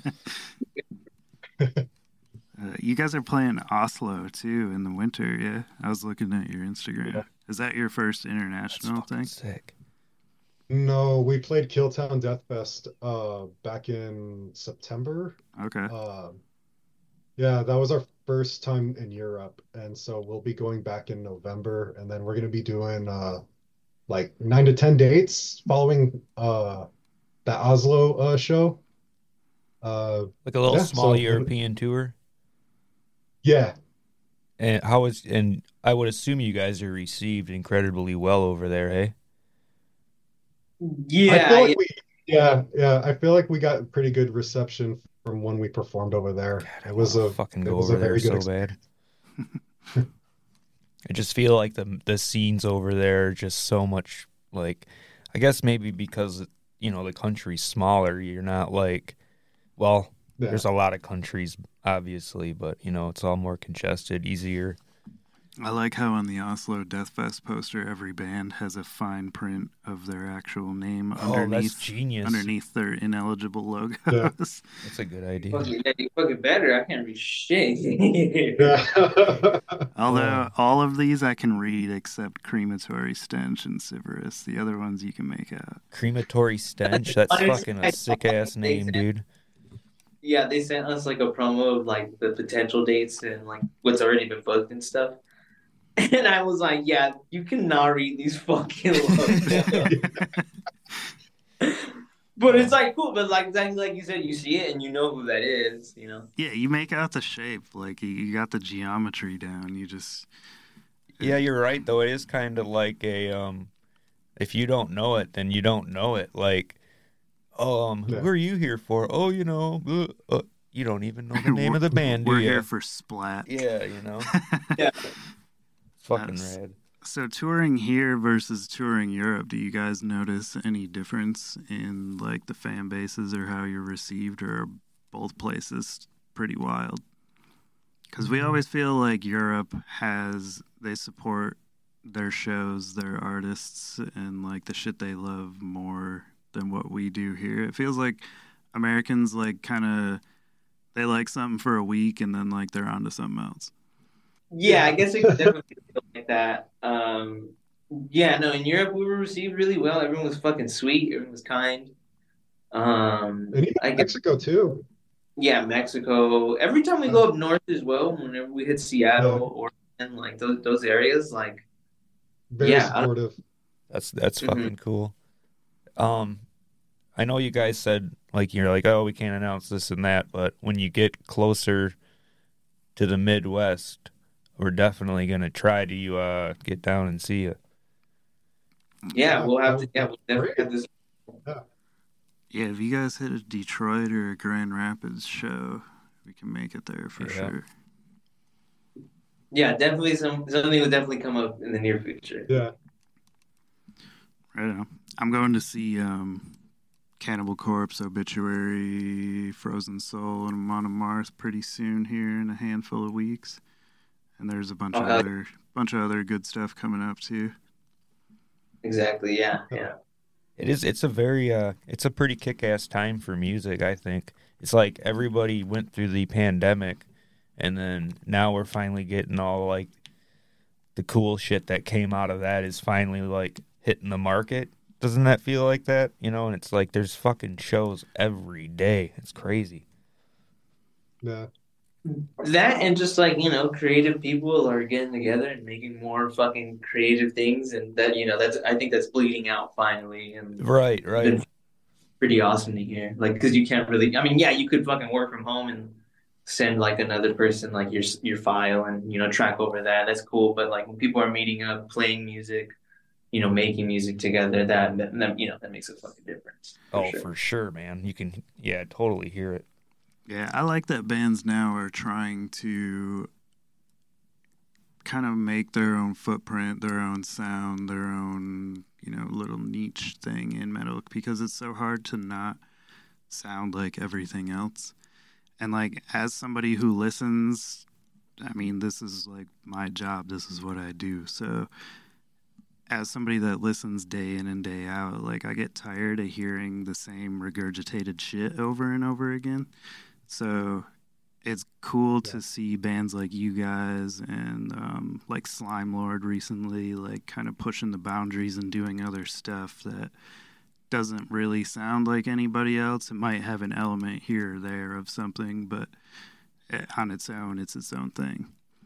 You guys are playing Oslo too in the winter, yeah? I was looking at your Instagram. Yeah. Is that your first That's international fucking thing? sick. No, we played Killtown Death Fest back in September. Okay. Yeah, that was our first time in Europe, and so we'll be going back in November, and then we're gonna be doing like 9 to 10 dates following that Oslo show. Like a little Yeah, small so European tour. yeah, And I would assume you guys are received incredibly well over there, hey? I Yeah, feel yeah. like I feel like we got pretty good reception from when we performed over there. God, I It want was to a fucking it go was over a there very good so experience. bad. I just feel like the scenes over there are just so much like, I guess maybe because the country's smaller, you're not like, well, Yeah. there's a lot of countries obviously, but it's all more congested, easier. I like how on the Oslo Death Fest poster, every band has a fine print of their actual name Oh, that's genius. underneath their ineligible logos. Yeah. That's a good idea. You fucking better. I can't read shit. Yeah. Although all of these I can read except Crematory Stench and Sybaris. The other ones you can make out. Crematory Stench, that's Honestly, fucking a sick ass name, dude. Yeah, they sent us like a promo of like the potential dates and like what's already been booked and stuff. And I was like, yeah, you cannot read these fucking logos. But it's like cool, but like exactly like you said, you see it and you know who that is, you know. Yeah, you make out the shape. Like you got the geometry down. You just Yeah, you're right though. It is kind of like a if you don't know it, then you don't know it. Like, who Yeah. are you here for? Oh, you don't even know the name of the band, do we're you? here for Splat. Yeah, Yeah. fucking That's- rad. So touring here versus touring Europe, do you guys notice any difference in like the fan bases or how you're received, or are both places pretty wild? Because we always feel like Europe they support their shows, their artists, and like the shit they love more than what we do here. It feels like Americans like kind of they like something for a week and then like they're on to something else. Yeah, I guess it could definitely feel like that. Yeah, no, in Europe we were received really well. Everyone was fucking sweet. Everyone was kind. And even I guess, Mexico too. yeah, Mexico. Every time we go up north as well, whenever we hit Seattle or like those areas, like Very yeah, supportive. That's Mhm. fucking cool. I know you guys said like you're like, oh, we can't announce this and that, but when you get closer to the Midwest, we're definitely gonna try to get down and see you. yeah, we'll have that to. Yeah, we'll definitely great. have this. Yeah, if you guys hit a Detroit or a Grand Rapids show, we can make it there for Yeah. sure. Yeah, definitely something will definitely come up in the near future. Yeah. Right on. I'm going to see Cannibal Corpse, Obituary, Frozen Soul, and Amon Amarth pretty soon here in a handful of weeks. And there's a bunch of other good stuff coming up too. Exactly. Yeah. Yeah. It's a very it's a pretty kick-ass time for music, I think. It's like everybody went through the pandemic, and then now we're finally getting all like the cool shit that came out of that is finally like hitting the market. Doesn't that feel like that? And it's like there's fucking shows every day. It's crazy. Yeah. That and just like, creative people are getting together and making more fucking creative things, and that, I think that's bleeding out finally, and Right. it's pretty awesome to hear. Like, because you can't really, I mean, yeah, you could fucking work from home and send like another person like your file and track over that. That's cool, but like when people are meeting up, playing music, making music together, that makes a fucking difference. For sure, man. You can, totally hear it. Yeah, I like that bands now are trying to kind of make their own footprint, their own sound, their own, little niche thing in metal, because it's so hard to not sound like everything else. And like, as somebody who listens, I mean, this is like my job. This is what I do. So as somebody that listens day in and day out, like I get tired of hearing the same regurgitated shit over and over again. So it's cool to see bands like you guys and like Slime Lord recently, like kind of pushing the boundaries and doing other stuff that doesn't really sound like anybody else. It might have an element here or there of something, but on its own, it's its own thing.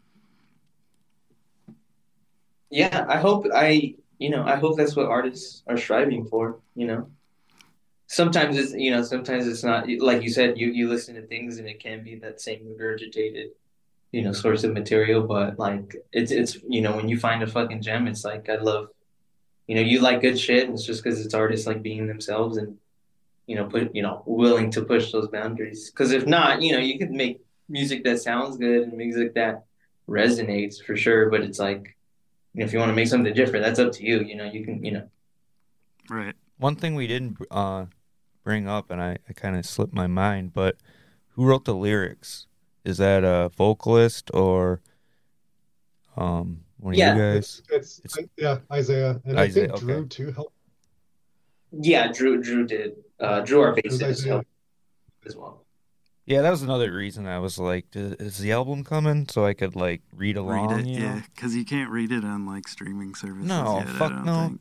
Yeah, I hope that's what artists are striving for, you know. Sometimes it's not like you said, you listen to things and it can be that same regurgitated, source of material, but like it's when you find a fucking gem, it's like I love, you like good shit, and it's just because it's artists like being themselves and willing to push those boundaries. Because if not, you could make music that sounds good and music that resonates for sure, but it's like, if you want to make something different, that's up to you. You can. Right. One thing we didn't bring up, and I kind of slipped my mind, but who wrote the lyrics? Is that a vocalist or one of you guys? It's Isaiah, and Isaiah, I think Drew too helped. Yeah, Drew did. Drew, our bassist, helped as well. Yeah, that was another reason I was like, is the album coming? So I could like read along. Read it, yeah, because you can't read it on like streaming services. No, yet, fuck no.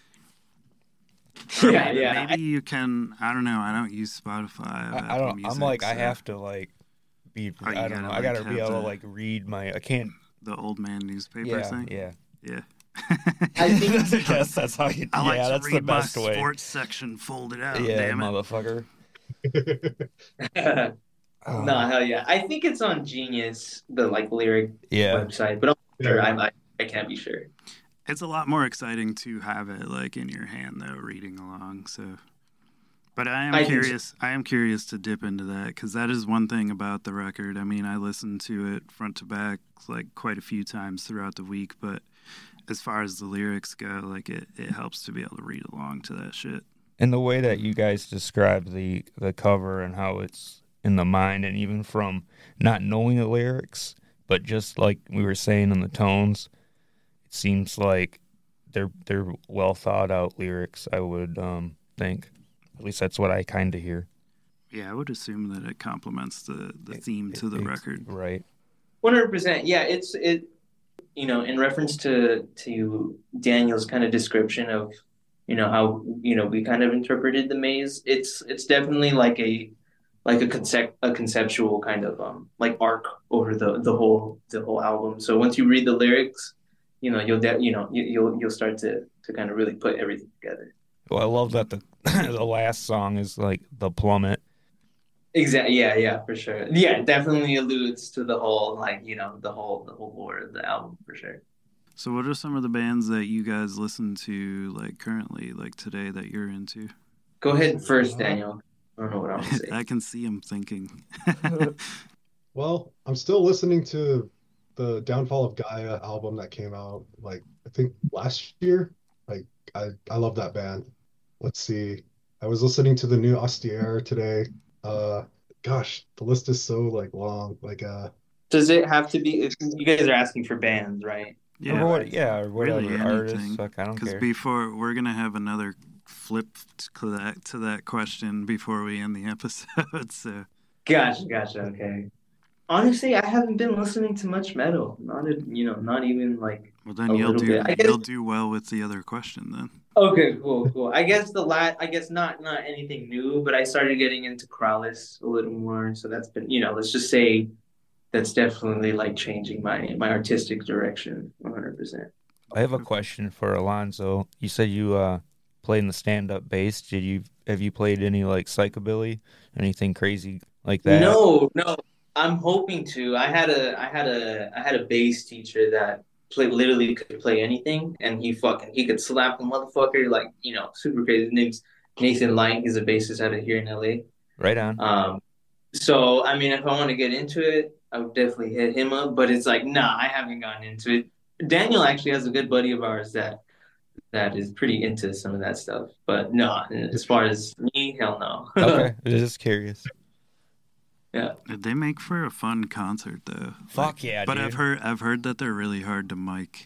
Yeah. Maybe you can. I don't know. I don't use Spotify. I don't. Music, I'm like, so. I have to like be. I don't know. I gotta be able to like read my. I can't. The old man newspaper thing. Yeah. I think I guess that's how you. I like to that's read the best my way. sports section folded out. Yeah, damn it. motherfucker. No, hell yeah. I think it's on Genius, the like lyric website, but I'm sure I can't be sure. It's a lot more exciting to have it like in your hand though, reading along. So, but I am curious. I am curious to dip into that because that is one thing about the record. I mean, I listened to it front to back like quite a few times throughout the week, but as far as the lyrics go, like it helps to be able to read along to that shit. And the way that you guys describe the cover and how it's in the mind, and even from not knowing the lyrics, but just like we were saying in the tones, it seems like they're well thought out lyrics. I would think, at least that's what I kind of hear. Yeah, I would assume that it complements the theme to the record. Right. 100%. Yeah, it's in reference to Daniel's kind of description of how we kind of interpreted the maze. It's definitely like a conceptual kind of like arc over the whole album. So once you read the lyrics, you'll start to kind of really put everything together. Well, I love that the last song is like the plummet. Exactly. Yeah, for sure. Yeah, it definitely alludes to the whole the whole lore of the album for sure. So what are some of the bands that you guys listen to like currently, like today, that you're into? Go ahead first, Daniel. I don't know what I want to say. I can see him thinking. Well, I'm still listening to the Downfall of Gaia album that came out like I think last year. Like I love that band. Let's see. I was listening to the new Austere today. Gosh, the list is so like long. Like does it have to be? You guys are asking for bands, right? Yeah, or whatever really artists. Fuck, I don't care. Because before we're gonna have another flip to that question before we end the episode. So. Gotcha. Okay. Honestly, I haven't been listening to much metal. Not even like. Well, then you'll do well with the other question then. Okay, cool. I guess not anything new, but I started getting into Krallice a little more. So that's been, let's just say that's definitely like changing my artistic direction 100%. I have a question for Alonzo. You said you played in the stand-up bass. Have you played any like psychobilly, anything crazy like that? No. I'm hoping to. I had a bass teacher that literally could play anything, and he could slap the motherfucker like super crazy. His name's Nathan Light. He's a bassist out of here in LA. Right on. So I mean, if I want to get into it, I would definitely hit him up. But it's like, nah, I haven't gotten into it. Daniel actually has a good buddy of ours that is pretty into some of that stuff. But no, as far as me, hell no. Okay, just curious. Yeah, they make for a fun concert though. Fuck yeah, but dude. I've heard that they're really hard to mic.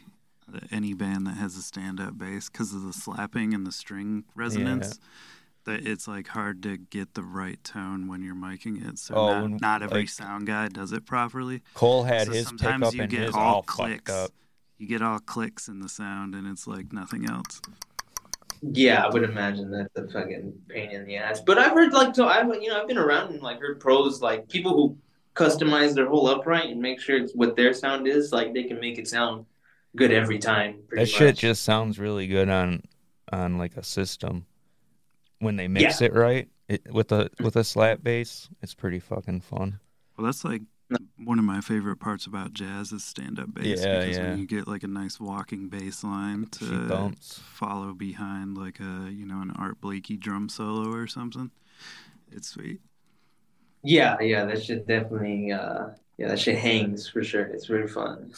any band that has a stand-up bass because of the slapping and the string resonance. That it's like hard to get the right tone when you're miking it. So not every sound guy does it properly. Cole had So his sometimes pickup you and get his all all clicks. fucked up. You get all clicks in the sound, and it's like nothing else. Yeah, I would imagine that's a fucking pain in the ass. But I've heard I've been around and like heard pros, like people who customize their whole upright and make sure it's what their sound is, like they can make it sound good every time. That shit just sounds really good on like a system when they mix it right with a slap bass. It's pretty fucking fun. Well, that's like one of my favorite parts about jazz is stand-up bass. Because when you get like a nice walking bass line to follow behind like an Art Blakey drum solo or something, it's sweet. Yeah, that shit definitely that shit hangs for sure. It's really fun.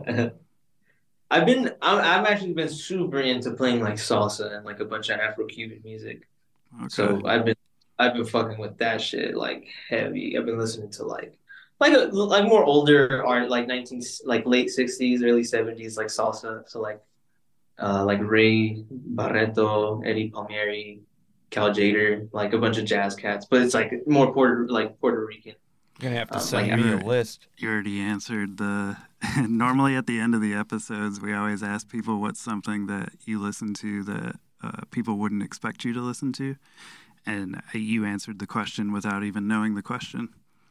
I've actually been super into playing like salsa and like a bunch of Afro-Cuban music. Okay. So I've been fucking with that shit like heavy. I've been listening to like more older art, like late 60s, early 70s, like salsa. So like Ray Barreto, Eddie Palmieri, Cal Jader, like a bunch of jazz cats. But it's like more Puerto Rican. You're gonna have to send me a list. You already answered the. Normally at the end of the episodes, we always ask people what's something that you listen to that people wouldn't expect you to listen to, and you answered the question without even knowing the question.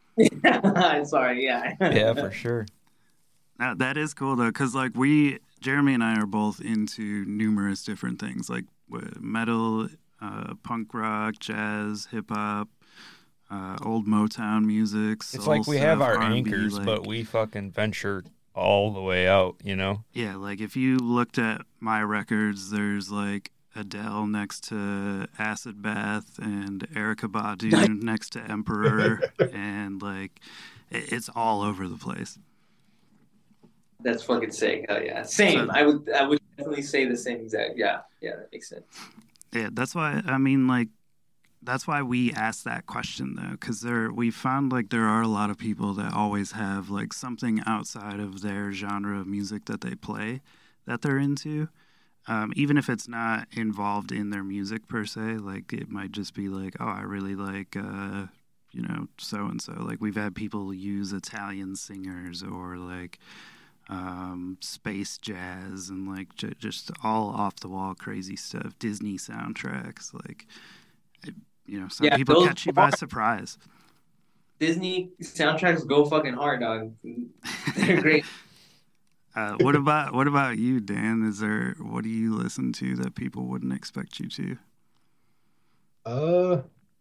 Sorry, yeah. Yeah, for sure. Now, that is cool though, because like Jeremy and I are both into numerous different things, like metal, punk rock, jazz, hip hop. Old Motown music. It's like we have our anchors, but we fucking venture all the way out, you know? Yeah, like if you looked at my records, there's like Adele next to Acid Bath and Erykah Badu next to Emperor, and like it's all over the place. That's fucking sick. Hell yeah. Same. So, I would definitely say the same exact. Yeah, that makes sense. Yeah, that's why that's why we asked that question though, because we found like there are a lot of people that always have like something outside of their genre of music that they play that they're into, even if it's not involved in their music per se. Like it might just be like, oh, I really like so and so. Like we've had people use Italian singers or like space jazz and like just all off the wall crazy stuff. Disney soundtracks, like. Some people catch you by surprise. Disney soundtracks go fucking hard, dog. They're great. What about you, Dan? What do you listen to that people wouldn't expect you to?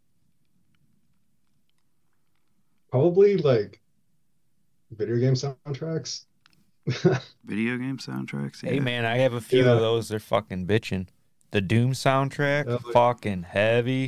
Probably like video game soundtracks. Video game soundtracks? Yeah. Hey man, I have a few of those. They're fucking bitching. The Doom soundtrack, fucking heavy.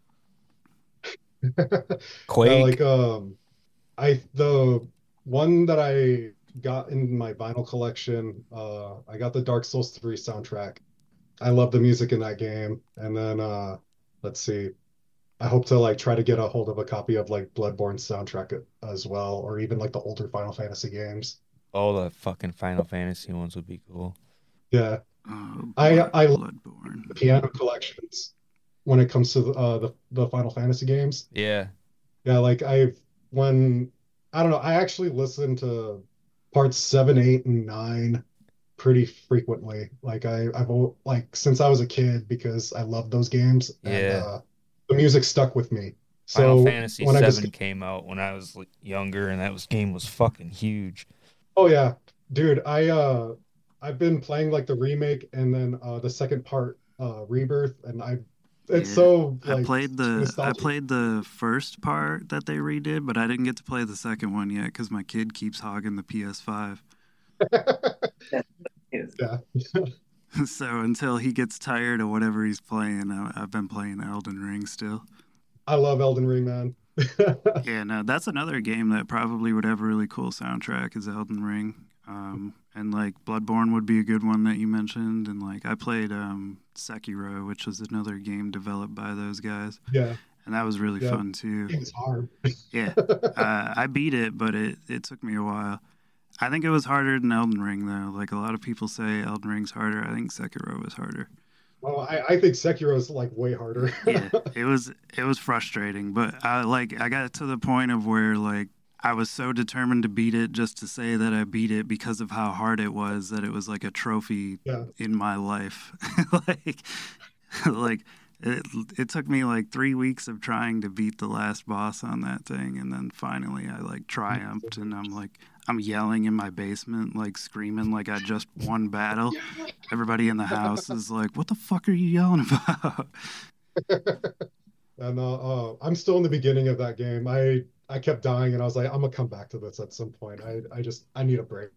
Quake. The one that I got in my vinyl collection, I got the Dark Souls 3 soundtrack. I love the music in that game. And then let's see, I hope to like try to get a hold of a copy of like Bloodborne soundtrack as well, or even like the older Final Fantasy games. Oh, the fucking Final Fantasy ones would be cool. Yeah. I love the piano collections when it comes to the Final Fantasy games. Yeah. Yeah, like I don't know, I actually listen to parts 7, 8, and 9 pretty frequently. Like I've like since I was a kid because I love those games. Yeah. And the music stuck with me. Final Fantasy 7 came out when I was younger, and that game was fucking huge. Oh yeah, dude, I've been playing like the remake and then the second part, Rebirth, and so like I played the first part that they redid, but I didn't get to play the second one yet because my kid keeps hogging the PS5. Yeah. So until he gets tired of whatever he's playing, I've been playing Elden Ring still. I love Elden Ring, man. Yeah, no, that's another game that probably would have a really cool soundtrack is Elden Ring. And like Bloodborne would be a good one that you mentioned, and like I played Sekiro, which was another game developed by those guys. Yeah, and that was really fun too. It's hard. Yeah, I beat it, but it took me a while. I think it was harder than Elden Ring, though. Like, a lot of people say Elden Ring's harder. I think Sekiro was harder. Well, I think Sekiro's like way harder. Yeah, it was frustrating, but I got to the point of where like I was so determined to beat it just to say that I beat it because of how hard it was that it was like a trophy Yeah. in my life. like like it took me like 3 weeks of trying to beat the last boss on that thing, and then finally I like triumphed, and I'm yelling in my basement, like screaming like I just won battle. Everybody in the house is like, "What the fuck are you yelling about?" And I'm still in the beginning of that game. I kept dying, and I was like, I'm gonna come back to this at some point. I need a break.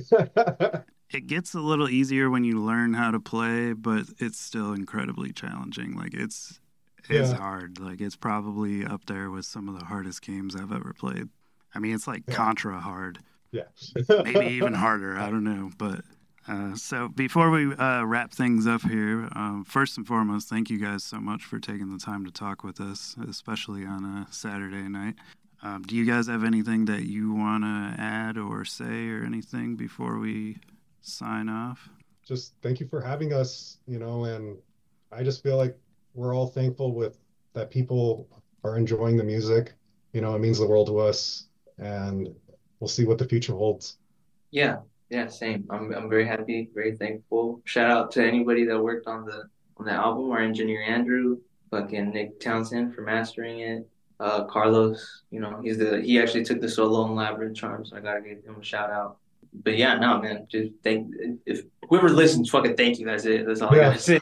It gets a little easier when you learn how to play, but it's still incredibly challenging. Like it's Yeah. hard. Like it's probably up there with some of the hardest games I've ever played. I mean, it's like Yeah. Contra hard, Yeah. maybe even harder. I don't know. But so before we wrap things up here, first and foremost, thank you guys so much for taking the time to talk with us, especially on a Saturday night. Do you guys have anything that you want to add or say or anything before we sign off? Just thank you for having us, and I just feel like we're all thankful with that people are enjoying the music. It means the world to us, and we'll see what the future holds. Yeah, yeah, same. I'm very happy, very thankful. Shout out to anybody that worked on the album. Our engineer Andrew, fucking Nick Townsend for mastering it. Carlos, he actually took the solo on Labyrinth Charm, so I gotta give him a shout out. But yeah, no, man, just if whoever listens, fucking thank you. That's it. That's all I Yeah. gotta say.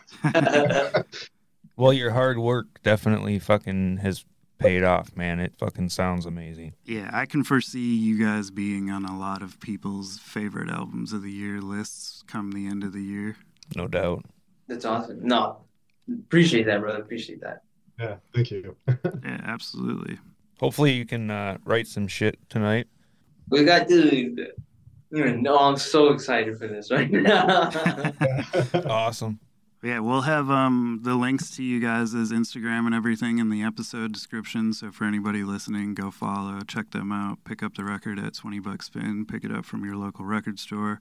Well, your hard work definitely fucking has paid off, man. It fucking sounds amazing. Yeah, I can foresee you guys being on a lot of people's favorite albums of the year lists come the end of the year. No doubt. That's awesome. No, appreciate that, brother. Appreciate that. Yeah, thank you. Yeah, absolutely. Hopefully you can write some shit tonight. We got dude. No, I'm so excited for this right now. Awesome. Yeah, we'll have the links to you guys' Instagram and everything in the episode description. So for anybody listening, go follow, check them out, pick up the record at $20 spin, pick it up from your local record store.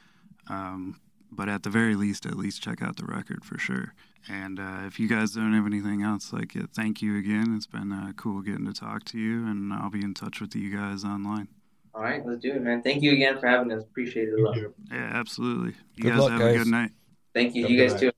But at the very least, at least check out the record for sure. And if you guys don't have anything else, thank you again. It's been cool getting to talk to you, and I'll be in touch with you guys online. All right, let's do it, man. Thank you again for having us. Appreciate it a lot. Thank you. Yeah, absolutely. You Good guys luck, have guys. a good night. Thank you. Have You a good guys night. too.